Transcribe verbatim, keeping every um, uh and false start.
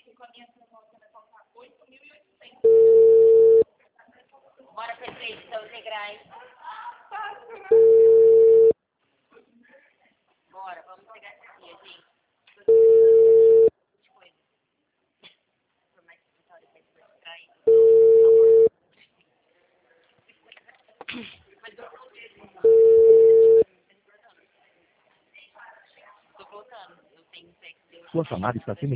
Bora fazer edição integrais. Bora, vamos pegar essa aqui, gente. Por mais que você olhe pra isso, vai distrair. Tô voltando. Eu tenho que Sua chamada está sendo